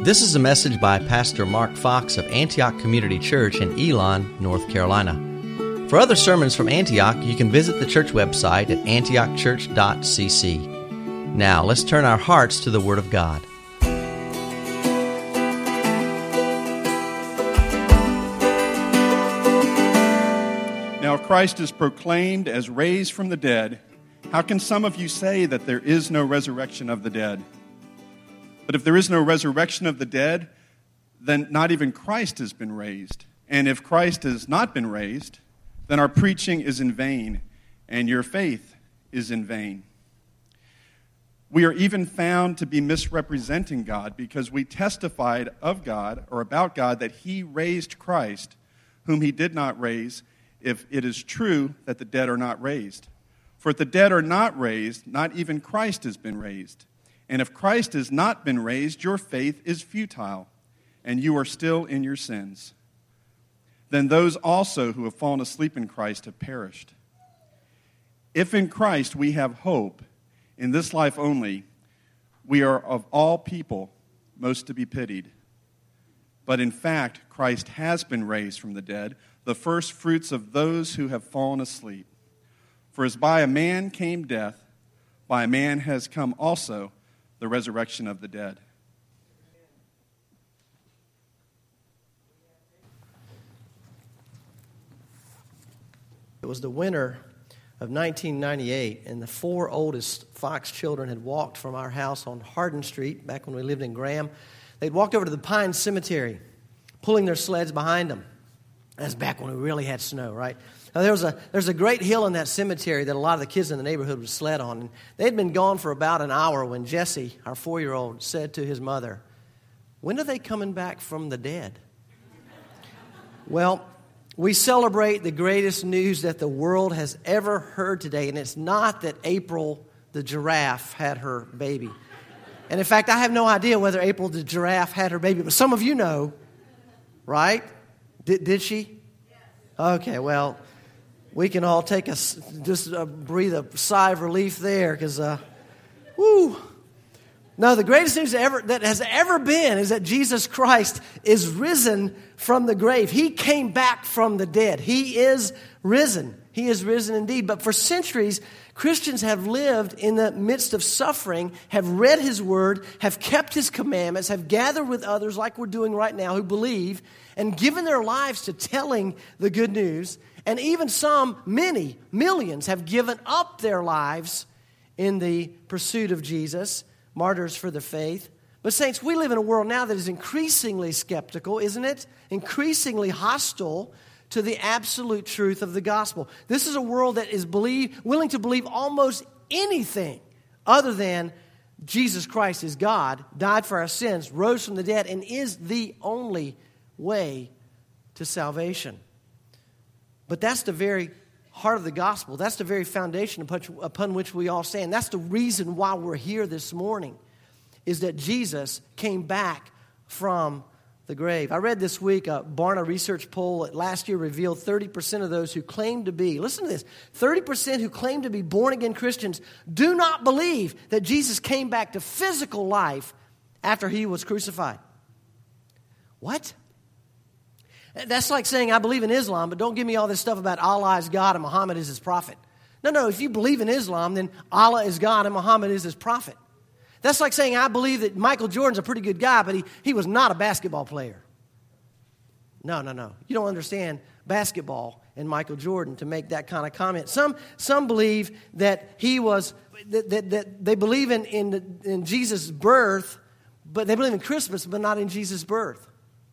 This is a message by Pastor Mark Fox of Antioch Community Church in Elon, North Carolina. For other sermons from Antioch, you can visit the church website at antiochchurch.cc. Now, let's turn our hearts to the Word of God. Now, if Christ is proclaimed as raised from the dead, how can some of you say that there is no resurrection of the dead? But if there is no resurrection of the dead, then not even Christ has been raised. And if Christ has not been raised, then our preaching is in vain, and your faith is in vain. We are even found to be misrepresenting God because we testified of God or about God that He raised Christ, whom He did not raise, if it is true that the dead are not raised. For if the dead are not raised, not even Christ has been raised. And if Christ has not been raised, your faith is futile, and you are still in your sins. Then those also who have fallen asleep in Christ have perished. If in Christ we have hope in this life only, we are of all people most to be pitied. But in fact, Christ has been raised from the dead, the first fruits of those who have fallen asleep. For as by a man came death, by a man has come also the resurrection of the dead. It was the winter of 1998, and the four oldest Fox children had walked from our house on Hardin Street, back when we lived in Graham. They'd walked over to the Pine Cemetery, pulling their sleds behind them. That's back when we really had snow, right? Now, there's a great hill in that cemetery that a lot of the kids in the neighborhood would sled on. And they'd been gone for about an hour when Jesse, our 4-year-old, said to his mother, "When are they coming back from the dead?" Well, we celebrate the greatest news that the world has ever heard today, and it's not that April the giraffe had her baby. And in fact, I have no idea whether April the giraffe had her baby, but some of you know, right? Did she? Okay, well, we can all take breathe a sigh of relief there, because, woo. No, the greatest news that has ever been is that Jesus Christ is risen from the grave. He came back from the dead. He is risen. He is risen indeed. But for centuries, Christians have lived in the midst of suffering, have read His Word, have kept His commandments, have gathered with others like we're doing right now who believe, and given their lives to telling the good news. And even some, many, millions have given up their lives in the pursuit of Jesus, martyrs for the faith. But saints, we live in a world now that is increasingly skeptical, isn't it? Increasingly hostile to the absolute truth of the gospel. This is a world that is willing to believe almost anything other than Jesus Christ is God, died for our sins, rose from the dead, and is the only way to salvation. But that's the very heart of the gospel. That's the very foundation upon which we all stand. That's the reason why we're here this morning, is that Jesus came back from the grave. I read this week a Barna research poll that last year revealed 30% of those who claim to be, listen to this, 30% who claim to be born-again Christians do not believe that Jesus came back to physical life after He was crucified. What? That's like saying, I believe in Islam, but don't give me all this stuff about Allah is God and Muhammad is His prophet. No, if you believe in Islam, then Allah is God and Muhammad is His prophet. That's like saying, I believe that Michael Jordan's a pretty good guy, but he was not a basketball player. No. You don't understand basketball and Michael Jordan to make that kind of comment. Some believe that he was, that they believe in Jesus' birth, but they believe in Christmas, but not in Jesus' birth.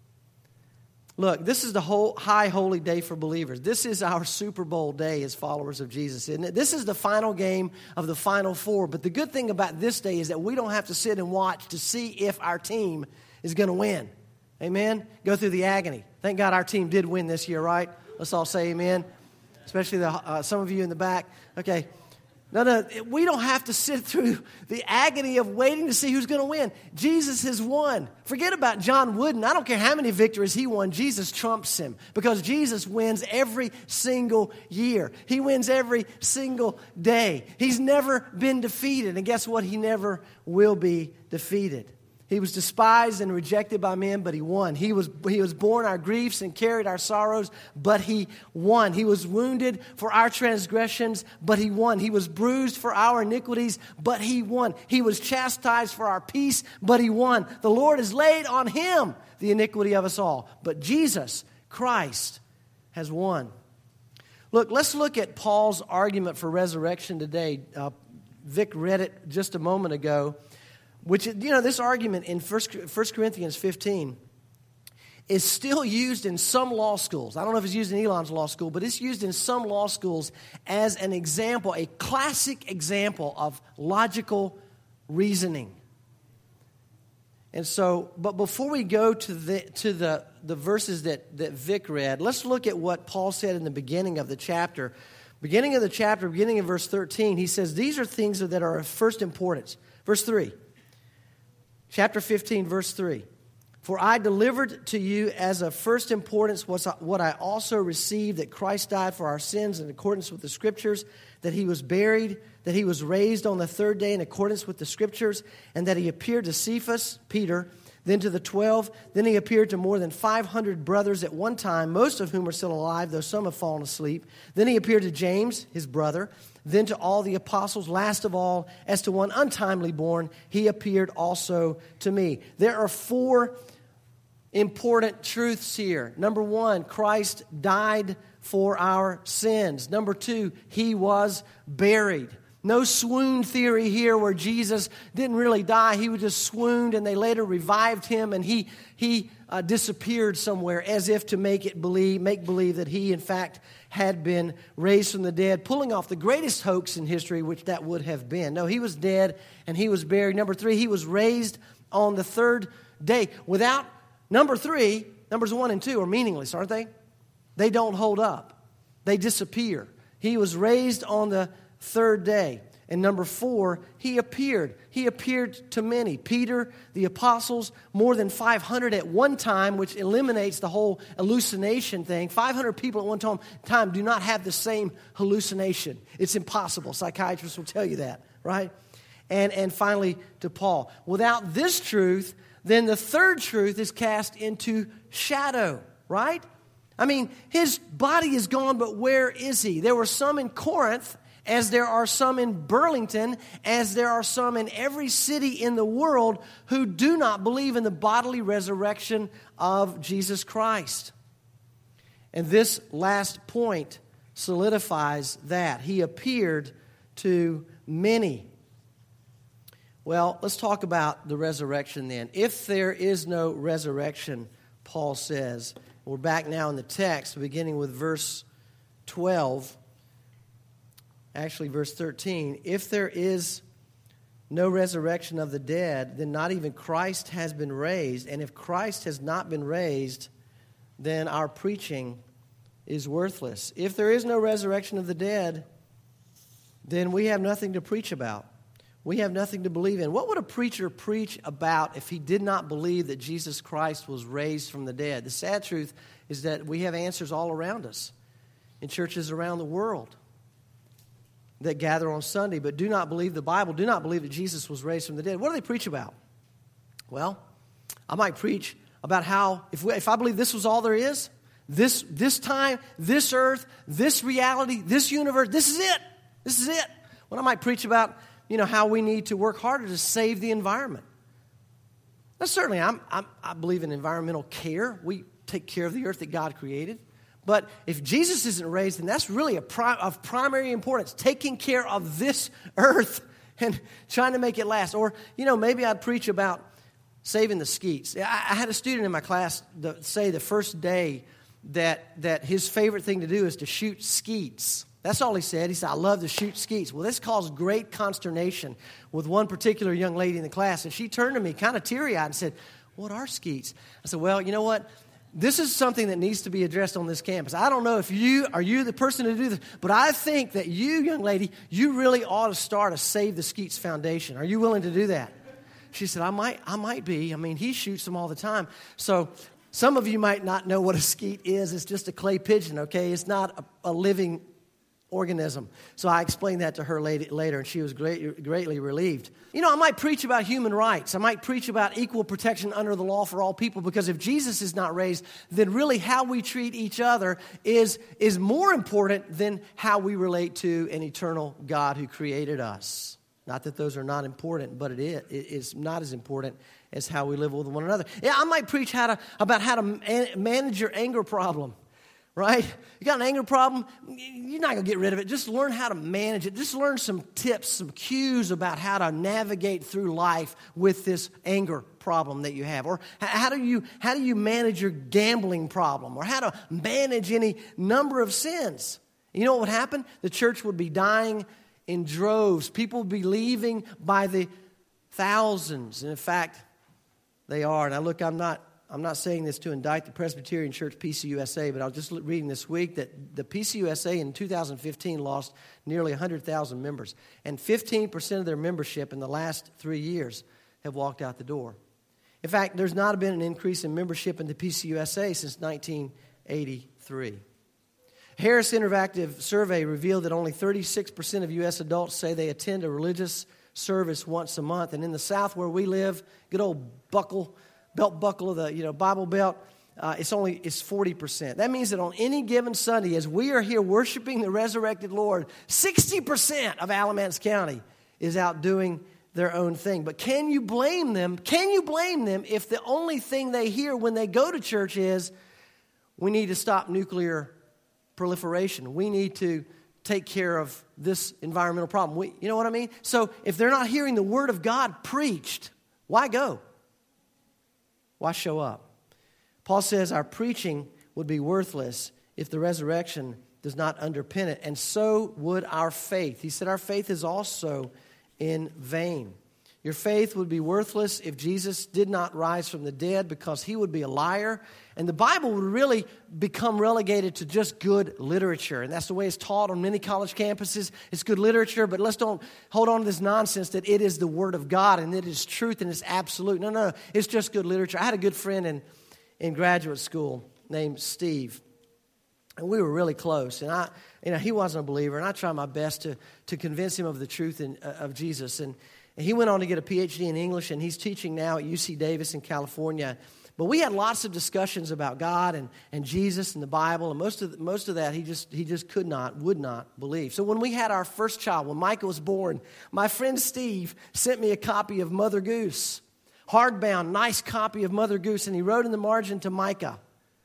Look, this is the whole high holy day for believers. This is our Super Bowl day as followers of Jesus, isn't it? This is the final game of the Final Four. But the good thing about this day is that we don't have to sit and watch to see if our team is going to win. Amen? Go through the agony. Thank God our team did win this year, right? Let's all say amen. Especially some of you in the back. Okay. No, we don't have to sit through the agony of waiting to see who's going to win. Jesus has won. Forget about John Wooden. I don't care how many victories he won. Jesus trumps him because Jesus wins every single year. He wins every single day. He's never been defeated. And guess what? He never will be defeated. He was despised and rejected by men, but he won. He was borne our griefs and carried our sorrows, but he won. He was wounded for our transgressions, but he won. He was bruised for our iniquities, but he won. He was chastised for our peace, but he won. The Lord has laid on him the iniquity of us all. But Jesus, Christ, has won. Look, let's look at Paul's argument for resurrection today. Vic read it just a moment ago. Which, this argument in 1 Corinthians 15 is still used in some law schools. I don't know if it's used in Elon's law school, but it's used in some law schools as an example, a classic example of logical reasoning. And so, but before we go to the verses that Vic read, let's look at what Paul said in the beginning of the chapter. Beginning of verse 13, he says, these are things that are of first importance. Verse 3. Chapter 15, verse 3. For I delivered to you as of first importance what I also received, that Christ died for our sins in accordance with the Scriptures, that he was buried, that he was raised on the third day in accordance with the Scriptures, and that he appeared to Cephas, Peter, then to the 12. Then he appeared to more than 500 brothers at one time, most of whom are still alive, though some have fallen asleep. Then he appeared to James, his brother, then to all the apostles. Last of all, as to one untimely born, he appeared also to me. There are 4 important truths here. Number 1, Christ died for our sins. Number 2, he was buried. No swoon theory here where Jesus didn't really die. He was just swooned and they later revived him and he disappeared somewhere as if to make believe that he in fact had been raised from the dead, pulling off the greatest hoax in history, which that would have been. No, he was dead and he was buried. Number 3, he was raised on the third day. Without number 3, numbers 1 and 2 are meaningless, aren't they? They don't hold up. They disappear. He was raised on the third day. And number 4, he appeared. He appeared to many. Peter, the apostles, more than 500 at one time, which eliminates the whole hallucination thing. 500 people at one time do not have the same hallucination. It's impossible. Psychiatrists will tell you that, right? And finally, to Paul. Without this truth, then the third truth is cast into shadow, right? I mean, his body is gone, but where is he? There were some in Corinth, as there are some in Burlington, as there are some in every city in the world who do not believe in the bodily resurrection of Jesus Christ. And this last point solidifies that. He appeared to many. Well, let's talk about the resurrection then. If there is no resurrection, Paul says, we're back now in the text, beginning with verse 12. Actually, verse 13, if there is no resurrection of the dead, then not even Christ has been raised. And if Christ has not been raised, then our preaching is worthless. If there is no resurrection of the dead, then we have nothing to preach about. We have nothing to believe in. What would a preacher preach about if he did not believe that Jesus Christ was raised from the dead? The sad truth is that we have answers all around us in churches around the world that gather on Sunday, but do not believe the Bible, do not believe that Jesus was raised from the dead. What do they preach about? Well, I might preach about how, if I believe this was all there is, this time, this earth, this reality, this universe, this is it. This is it. Well, I might preach about, how we need to work harder to save the environment. Now, certainly, I believe in environmental care. We take care of the earth that God created. But if Jesus isn't raised, then that's really of primary importance, taking care of this earth and trying to make it last. Or, maybe I'd preach about saving the skeets. I had a student in my class say the first day that his favorite thing to do is to shoot skeets. That's all he said. He said, I love to shoot skeets. Well, this caused great consternation with one particular young lady in the class. And she turned to me kind of teary-eyed and said, what are skeets? I said, well, you know what? This is something that needs to be addressed on this campus. I don't know if you are the person to do this, but I think that you, young lady, you really ought to start a Save the Skeets Foundation. Are you willing to do that? She said, I might be. I mean, he shoots them all the time. So some of you might not know what a skeet is. It's just a clay pigeon, okay? It's not a living organism. So I explained that to her later, and she was greatly relieved. You know, I might preach about human rights. I might preach about equal protection under the law for all people, because if Jesus is not raised, then really how we treat each other is more important than how we relate to an eternal God who created us. Not that those are not important, but it is not as important as how we live with one another. Yeah, I might preach about how to manage your anger problem, right? You got an anger problem, you're not going to get rid of it. Just learn how to manage it. Just learn some tips, some cues about how to navigate through life with this anger problem that you have. Or how do you manage your gambling problem? Or how to manage any number of sins. You know what would happen? The church would be dying in droves. People would be leaving by the thousands. And in fact, they are. Now look, I'm not saying this to indict the Presbyterian Church PCUSA, but I was just reading this week that the PCUSA in 2015 lost nearly 100,000 members. And 15% of their membership in the last 3 years have walked out the door. In fact, there's not been an increase in membership in the PCUSA since 1983. Harris Interactive survey revealed that only 36% of U.S. adults say they attend a religious service once a month. And in the South where we live, good old belt buckle of the Bible belt, it's 40%. That means that on any given Sunday, as we are here worshiping the resurrected Lord, 60% of Alamance County is out doing their own thing. But can you blame them? Can you blame them if the only thing they hear when they go to church is, we need to stop nuclear proliferation. We need to take care of this environmental problem. You know what I mean? So if they're not hearing the Word of God preached, why go? Why show up? Paul says our preaching would be worthless if the resurrection does not underpin it, and so would our faith. He said our faith is also in vain. Your faith would be worthless if Jesus did not rise from the dead, because he would be a liar. And the Bible would really become relegated to just good literature. And that's the way it's taught on many college campuses. It's good literature, but let's don't hold on to this nonsense that it is the Word of God and it is truth and it's absolute. No. It's just good literature. I had a good friend in graduate school named Steve. And we were really close. And he wasn't a believer. And I tried my best to convince him of the truth of Jesus. And he went on to get a PhD in English, and he's teaching now at UC Davis in California. But we had lots of discussions about God and Jesus and the Bible, and most of that he just would not believe. So when we had our first child, when Micah was born, my friend Steve sent me a copy of Mother Goose, hardbound, nice copy of Mother Goose, and he wrote in the margin to Micah,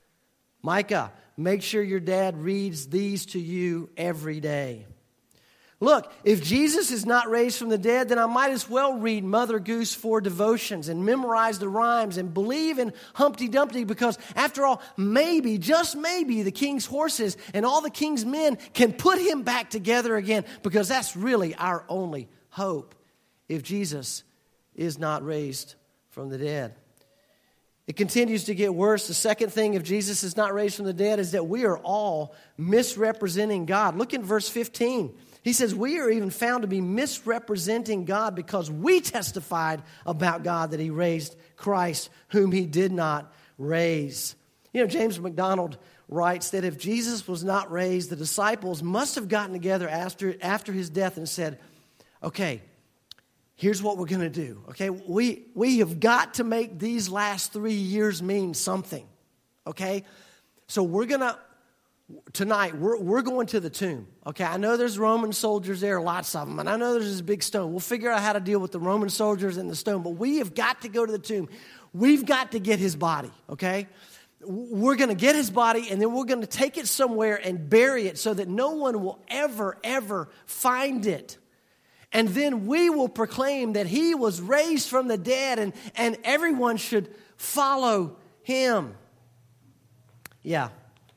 make sure your dad reads these to you every day. Look, if Jesus is not raised from the dead, then I might as well read Mother Goose for devotions and memorize the rhymes and believe in Humpty Dumpty, because after all, maybe, just maybe, the king's horses and all the king's men can put him back together again, because that's really our only hope if Jesus is not raised from the dead. It continues to get worse. The second thing, if Jesus is not raised from the dead, is that we are all misrepresenting God. Look in verse 15. He says, we are even found to be misrepresenting God because we testified about God that he raised Christ, whom he did not raise. You know, James MacDonald writes that if Jesus was not raised, the disciples must have gotten together after his death and said, okay, here's what we're going to do. Okay, we have got to make these last 3 years mean something. Okay, so tonight, we're going to the tomb. Okay, I know there's Roman soldiers there, lots of them, and I know there's this big stone. We'll figure out how to deal with the Roman soldiers and the stone, but we have got to go to the tomb. We've got to get his body, okay? We're going to get his body, and then we're going to take it somewhere and bury it so that no one will ever find it. And then we will proclaim that he was raised from the dead, and everyone should follow him. Yeah,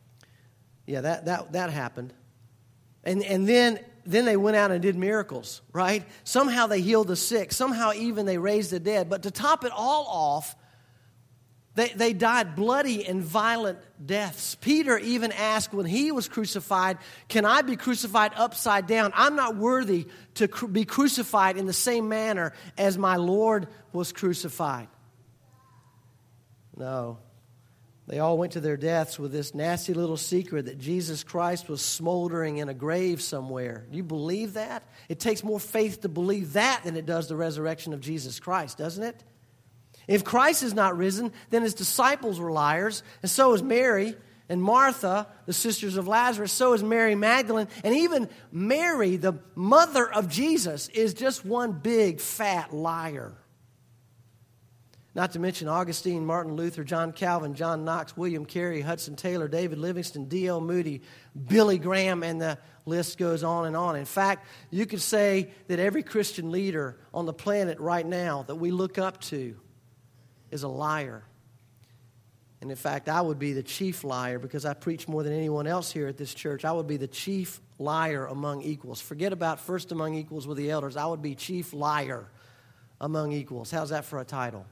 that happened. And then they went out and did miracles, right? Somehow they healed the sick. Somehow even they raised the dead. But to top it all off, they died bloody and violent deaths. Peter even asked when he was crucified, can I be crucified upside down? I'm not worthy to be crucified in the same manner as my Lord was crucified. No. They all went to their deaths with this nasty little secret that Jesus Christ was smoldering in a grave somewhere. Do you believe that? It takes more faith to believe that than it does the resurrection of Jesus Christ, doesn't it? If Christ is not risen, then his disciples were liars, and so is Mary and Martha, the sisters of Lazarus, so is Mary Magdalene, and even Mary, the mother of Jesus, is just one big fat liar. Not to mention Augustine, Martin Luther, John Calvin, John Knox, William Carey, Hudson Taylor, David Livingston, D.L. Moody, Billy Graham, and the list goes on and on. In fact, you could say that every Christian leader on the planet right now that we look up to is a liar. And in fact, I would be the chief liar because I preach more than anyone else here at this church. I would be the chief liar among equals. Forget about first among equals with the elders. I would be chief liar among equals. How's that for a title?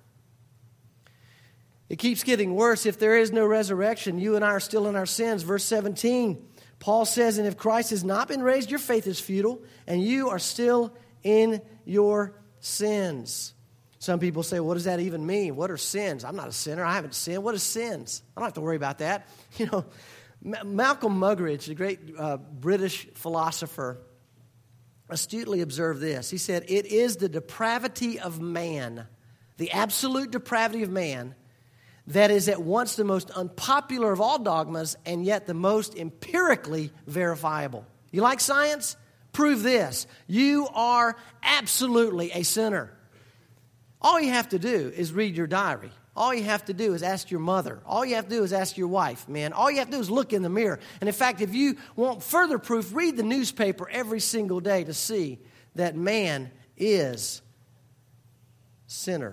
It keeps getting worse. If there is no resurrection, you and I are still in our sins. Verse 17, Paul says, and if Christ has not been raised, your faith is futile, and you are still in your sins. Some people say, what does that even mean? What are sins? I'm not a sinner. I haven't sinned. What are sins? I don't have to worry about that. You know, Malcolm Muggeridge, the great British philosopher, astutely observed this. He said, it is the depravity of man, the absolute depravity of man, that is at once the most unpopular of all dogmas and yet the most empirically verifiable. You like science? Prove this. You are absolutely a sinner. All you have to do is read your diary. All you have to do is ask your mother. All you have to do is ask your wife, man. All you have to do is look in the mirror. And in fact, if you want further proof, read the newspaper every single day to see that man is sinner.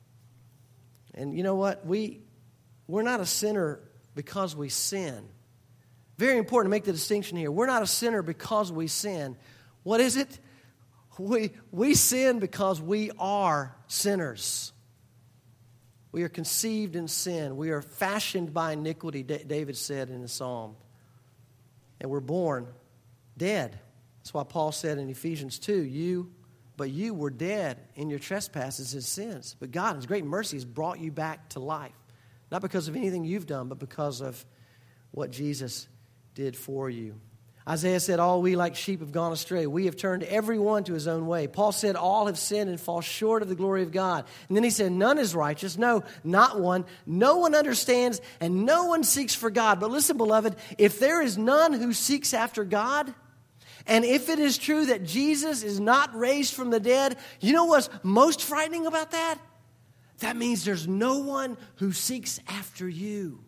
And you know what? We're not a sinner because we sin. Very important to make the distinction here. We're not a sinner because we sin. What is it? We sin because we are sinners. We are conceived in sin. We are fashioned by iniquity, David said in the psalm. And we're born dead. That's why Paul said in Ephesians 2, you were dead in your trespasses and sins. But God, in His great mercy, has brought you back to life. Not because of anything you've done, but because of what Jesus did for you. Isaiah said, all we like sheep have gone astray. We have turned every one to his own way. Paul said, all have sinned and fall short of the glory of God. And then he said, none is righteous. No, not one. No one understands and no one seeks for God. But listen, beloved, if there is none who seeks after God, and if it is true that Jesus is not raised from the dead, you know what's most frightening about that? That means there's no one who seeks after you.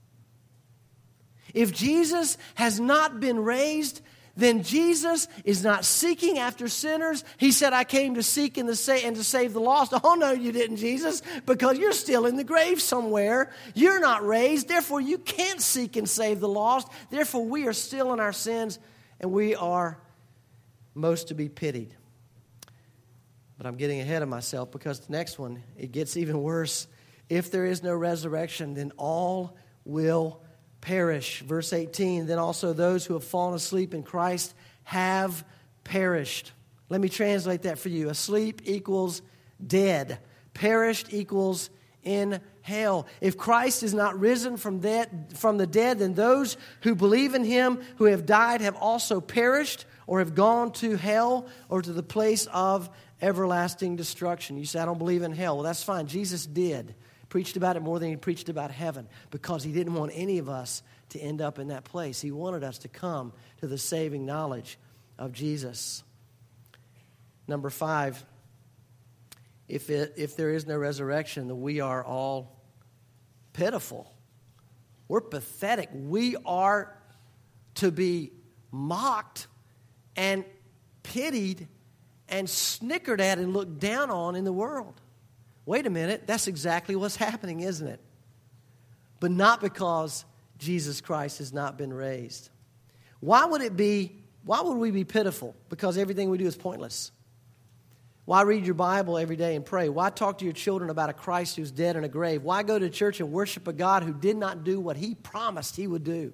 If Jesus has not been raised, then Jesus is not seeking after sinners. He said, I came to seek and to save the lost. Oh, no, you didn't, Jesus, because you're still in the grave somewhere. You're not raised. Therefore, you can't seek and save the lost. Therefore, we are still in our sins, and we are most to be pitied. But I'm getting ahead of myself because the next one, it gets even worse. If there is no resurrection, then all will perish. Verse 18, then also those who have fallen asleep in Christ have perished. Let me translate that for you. Asleep equals dead. Perished equals in hell. If Christ is not risen from the dead, then those who believe in Him who have died have also perished or have gone to hell or to the place of everlasting destruction. You say, I don't believe in hell. Well, that's fine. Jesus did. Preached about it more than He preached about heaven because He didn't want any of us to end up in that place. He wanted us to come to the saving knowledge of Jesus. Number 5, if there is no resurrection, then we are all pitiful. We're pathetic. We are to be mocked and pitied and snickered at and looked down on in the world. Wait a minute, that's exactly what's happening, isn't it? But not because Jesus Christ has not been raised. Why would we be pitiful? Because everything we do is pointless. Why read your Bible every day and pray? Why talk to your children about a Christ who's dead in a grave? Why go to church and worship a God who did not do what He promised He would do?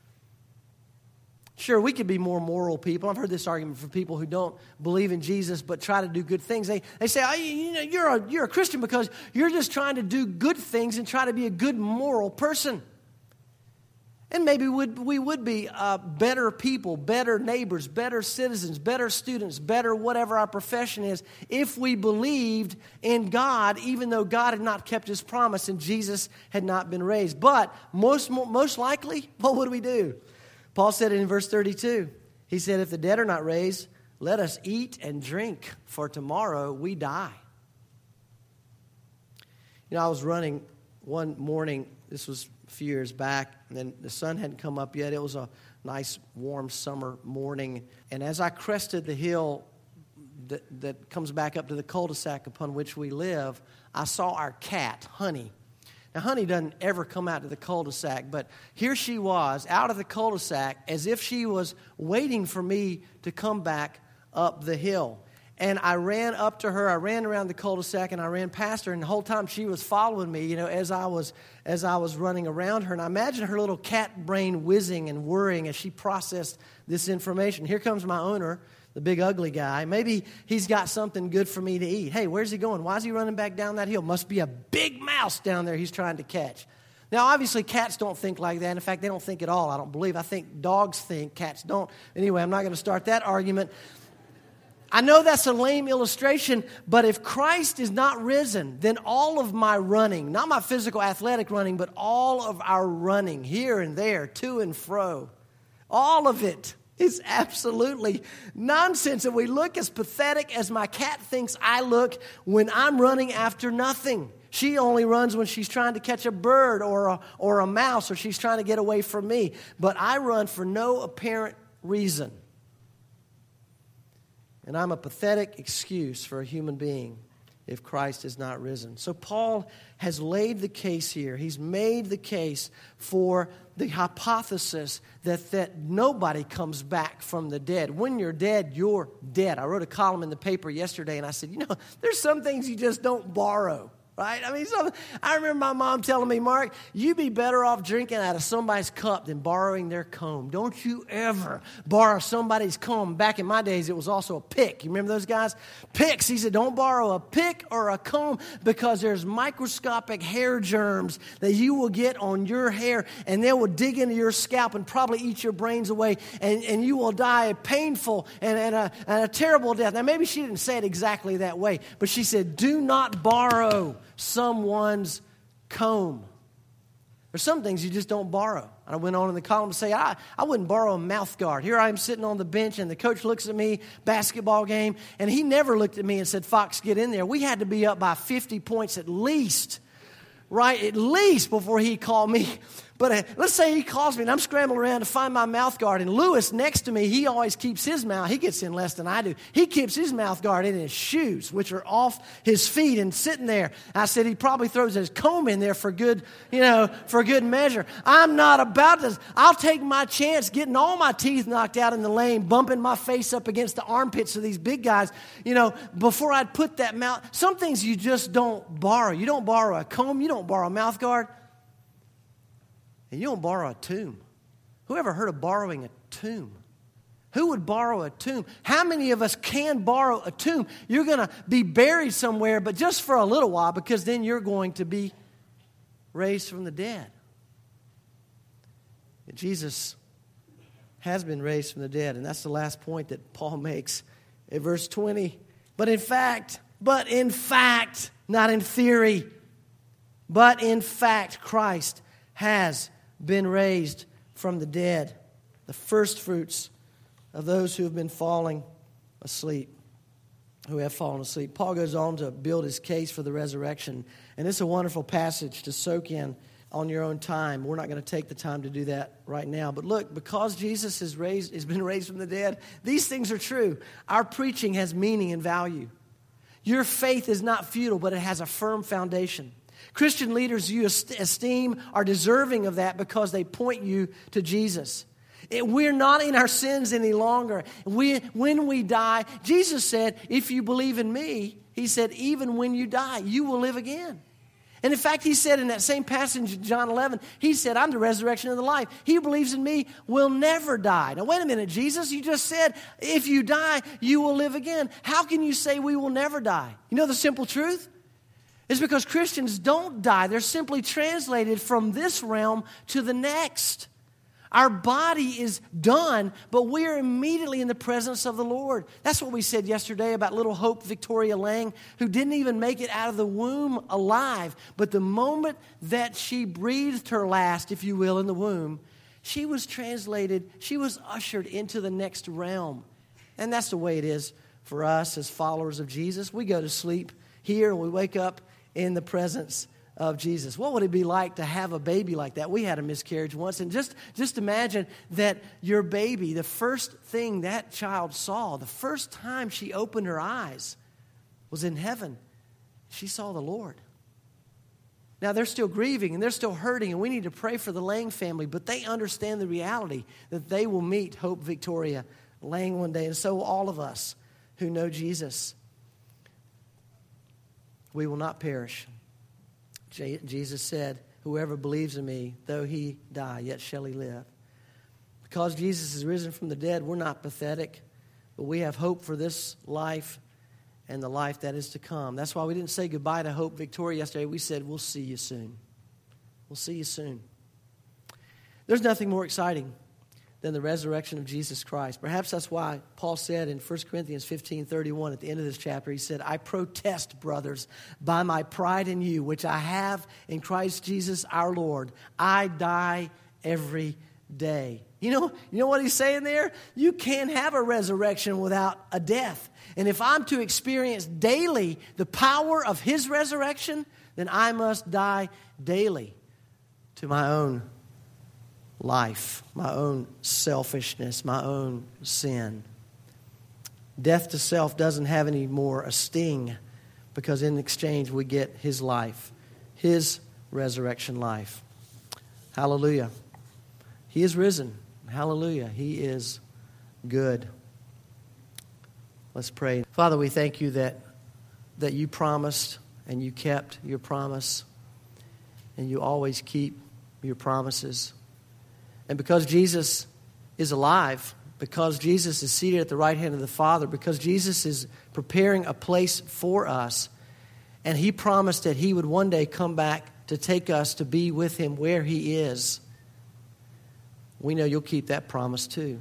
Sure, we could be more moral people. I've heard this argument from people who don't believe in Jesus but try to do good things. They say, oh, you're a Christian because you're just trying to do good things and try to be a good moral person. And maybe we would be better people, better neighbors, better citizens, better students, better whatever our profession is, if we believed in God, even though God had not kept His promise and Jesus had not been raised. But most likely, what would we do? Paul said it in verse 32. He said, if the dead are not raised, let us eat and drink, for tomorrow we die. You know, I was running one morning, this was a few years back, and then the sun hadn't come up yet. It was a nice, warm summer morning. And as I crested the hill that comes back up to the cul-de-sac upon which we live, I saw our cat, Honey. Now, Honey doesn't ever come out to the cul-de-sac, but here she was out of the cul-de-sac as if she was waiting for me to come back up the hill. And I ran up to her. I ran around the cul-de-sac, and I ran past her. And the whole time she was following me, you know, as I was running around her. And I imagine her little cat brain whizzing and worrying as she processed this information. Here comes my owner, the big ugly guy. Maybe he's got something good for me to eat. Hey, where's he going? Why is he running back down that hill? Must be a big mouse down there he's trying to catch. Now, obviously, cats don't think like that. In fact, they don't think at all, I don't believe. I think dogs think, cats don't. Anyway, I'm not going to start that argument. I know that's a lame illustration, but if Christ is not risen, then all of my running, not my physical athletic running, but all of our running here and there, to and fro, all of it is absolutely nonsense. And we look as pathetic as my cat thinks I look when I'm running after nothing. She only runs when she's trying to catch a bird or a mouse, or she's trying to get away from me. But I run for no apparent reason. And I'm a pathetic excuse for a human being if Christ is not risen. So Paul has laid the case here. He's made the case for the hypothesis that nobody comes back from the dead. When you're dead, you're dead. I wrote a column in the paper yesterday, and I said, there's some things you just don't borrow. Right? I mean, I remember my mom telling me, Mark, you'd be better off drinking out of somebody's cup than borrowing their comb. Don't you ever borrow somebody's comb. Back in my days, it was also a pick. You remember those guys? Picks. He said, don't borrow a pick or a comb because there's microscopic hair germs that you will get on your hair, and they will dig into your scalp and probably eat your brains away, and you will die a painful and a terrible death. Now, maybe she didn't say it exactly that way, but she said, do not borrow someone's comb. There's some things you just don't borrow. And I went on in the column to say, I wouldn't borrow a mouth guard. Here I am sitting on the bench, and the coach looks at me, basketball game, and he never looked at me and said, Fox, get in there. We had to be up by 50 points at least, right? At least before he called me. But let's say he calls me, and I'm scrambling around to find my mouth guard. And Lewis next to me, he always keeps his mouth. He gets in less than I do. He keeps his mouth guard in his shoes, which are off his feet and sitting there. I said he probably throws his comb in there for good measure. I'm not about this. I'll take my chance getting all my teeth knocked out in the lane, bumping my face up against the armpits of these big guys, before I'd put that mouth. Some things you just don't borrow. You don't borrow a comb. You don't borrow a mouth guard. And you don't borrow a tomb. Who ever heard of borrowing a tomb? Who would borrow a tomb? How many of us can borrow a tomb? You're going to be buried somewhere, but just for a little while, because then you're going to be raised from the dead. And Jesus has been raised from the dead, and that's the last point that Paul makes in verse 20. But in fact, not in theory, but in fact, Christ has been raised from the dead, the first fruits of those who have been falling asleep, who have fallen asleep. Paul goes on to build his case for the resurrection, and it's a wonderful passage to soak in on your own time. We're not going to take the time to do that right now. But look, because Jesus has been raised from the dead, these things are true. Our preaching has meaning and value. Your faith is not futile, but it has a firm foundation. Christian leaders you esteem are deserving of that because they point you to Jesus. We're not in our sins any longer. When we die, Jesus said, if you believe in me, he said, even when you die, you will live again. And in fact, he said in that same passage in John 11, he said, I'm the resurrection of the life. He who believes in me will never die. Now, wait a minute, Jesus, you just said, if you die, you will live again. How can you say we will never die? You know the simple truth? It's because Christians don't die. They're simply translated from this realm to the next. Our body is done, but we are immediately in the presence of the Lord. That's what we said yesterday about little Hope Victoria Lang, who didn't even make it out of the womb alive. But the moment that she breathed her last, if you will, in the womb, she was translated, she was ushered into the next realm. And that's the way it is for us as followers of Jesus. We go to sleep here and we wake up in the presence of Jesus. What would it be like to have a baby like that? We had a miscarriage once, and just imagine that your baby, the first thing that child saw, the first time she opened her eyes was in heaven. She saw the Lord. Now, they're still grieving and they're still hurting, and we need to pray for the Lang family, but they understand the reality that they will meet Hope Victoria Lang one day, and so will all of us who know Jesus. We will not perish. Jesus said, whoever believes in me, though he die, yet shall he live. Because Jesus is risen from the dead, we're not pathetic, but we have hope for this life and the life that is to come. That's why we didn't say goodbye to Hope Victoria yesterday. We said, we'll see you soon. We'll see you soon. There's nothing more exciting than the resurrection of Jesus Christ. Perhaps that's why Paul said in 1 Corinthians 15:31 at the end of this chapter, he said, I protest, brothers, by my pride in you, which I have in Christ Jesus our Lord. I die every day. You know what he's saying there? You can't have a resurrection without a death. And if I'm to experience daily the power of his resurrection, then I must die daily to my own life, my own selfishness, my own sin. Death to self doesn't have any more a sting, because in exchange we get his life, his resurrection life. Hallelujah. He is risen. Hallelujah. He is good. Let's pray. Father, we thank you that you promised and you kept your promise, and you always keep your promises. And because Jesus is alive, because Jesus is seated at the right hand of the Father, because Jesus is preparing a place for us, and he promised that he would one day come back to take us to be with him where he is, we know you'll keep that promise too.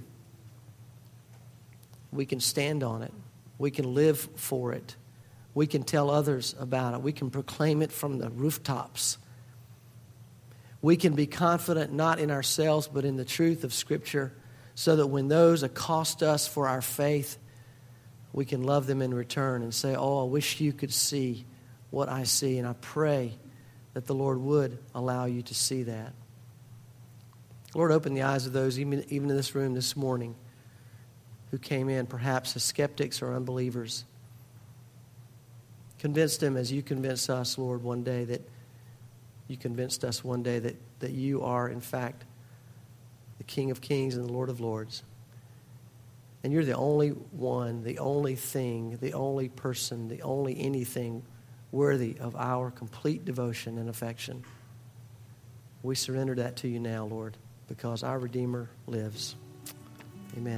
We can stand on it. We can live for it. We can tell others about it. We can proclaim it from the rooftops. We can be confident not in ourselves but in the truth of Scripture, so that when those accost us for our faith, we can love them in return and say, oh, I wish you could see what I see. And I pray that the Lord would allow you to see that. Lord, open the eyes of those, even in this room this morning, who came in perhaps as skeptics or unbelievers. Convince them as you convinced us, Lord, one day that you convinced us one day that you are, in fact, the King of Kings and the Lord of Lords. And you're the only one, the only thing, the only person, the only anything worthy of our complete devotion and affection. We surrender that to you now, Lord, because our Redeemer lives. Amen.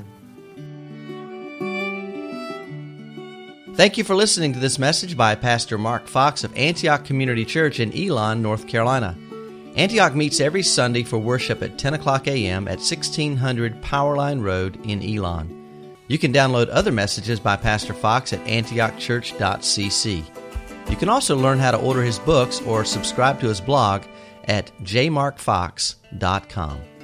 Thank you for listening to this message by Pastor Mark Fox of Antioch Community Church in Elon, North Carolina. Antioch meets every Sunday for worship at 10 o'clock a.m. at 1600 Powerline Road in Elon. You can download other messages by Pastor Fox at antiochchurch.cc. You can also learn how to order his books or subscribe to his blog at jmarkfox.com.